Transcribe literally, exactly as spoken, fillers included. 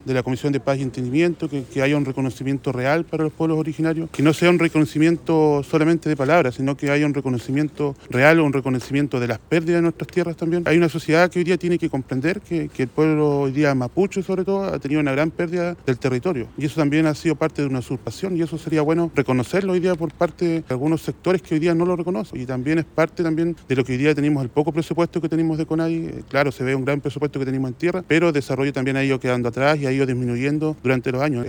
de la Comisión de Paz y Entendimiento, que, que haya un reconocimiento real para los pueblos originarios, que no sea un reconocimiento solamente de palabras, sino que haya un reconocimiento real, un reconocimiento de las pérdidas de nuestras tierras también. Hay una sociedad que hoy día tiene que comprender que, que el pueblo hoy día mapuche, sobre todo, ha tenido una gran pérdida del territorio, y eso también ha sido parte de una usurpación, y eso sería bueno reconocerlo hoy día por parte de algunos sectores que hoy día no lo reconocen, y también es parte también de lo que hoy día tenemos, el poco presupuesto que tenemos de CONADI. Claro, se ve un gran presupuesto que tenemos en tierra, pero el desarrollo también ha ido quedando atrás y ha ido disminuyendo durante los años.